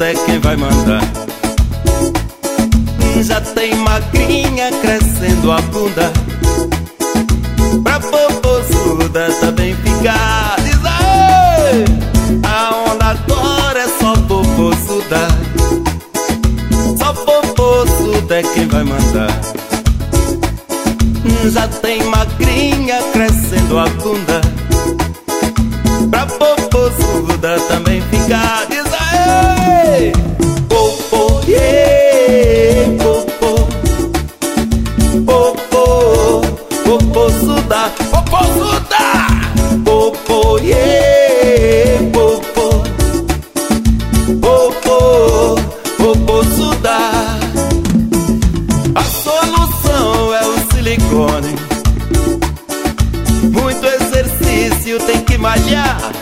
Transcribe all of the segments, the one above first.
é quem vai mandar. Já tem magrinha crescendo a bunda, pra popozuda também ficar. Diz aí, a onda agora é só popozuda. Só popozuda é quem vai mandar. Já tem magrinha crescendo a bunda, pra popozuda também ficar. Diz aí, popô, yeah, popô, popô, popozuda, popozuda, popô, yeah, popô, popô, popozuda. A solução é o silicone. Muito exercício tem que malhar,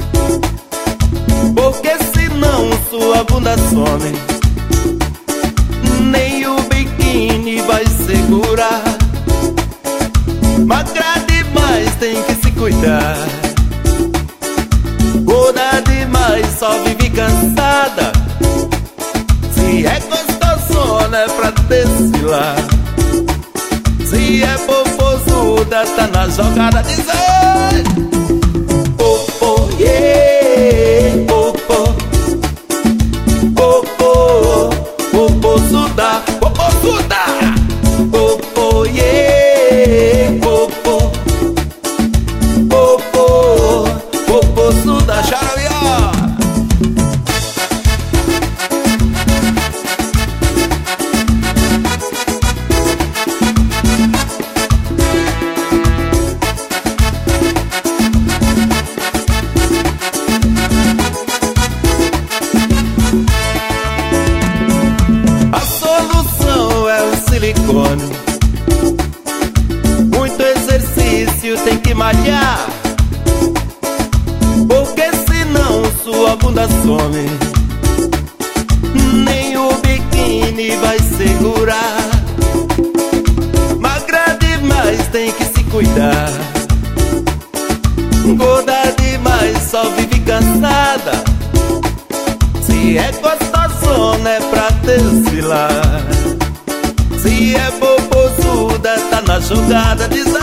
porque senão sua bunda some. Nem o biquíni vai segurar. Magra demais tem que se cuidar. Gorda demais só vive cansada. Se é gostosona é pra desfilar. Se é popozuda tá na jogada. Dizer popô, yeah, popô, popô, popozuda, popozuda, popô, yeah, popô, popô, popozuda, xaroió. Silicone. Muito exercício tem que malhar, porque senão sua bunda some. Nem o biquíni vai segurar. Magra demais tem que se cuidar. Gorda demais só vive cansada. Se é gostosona é pra desfilar. Se é popozuda tá na jogada. Diz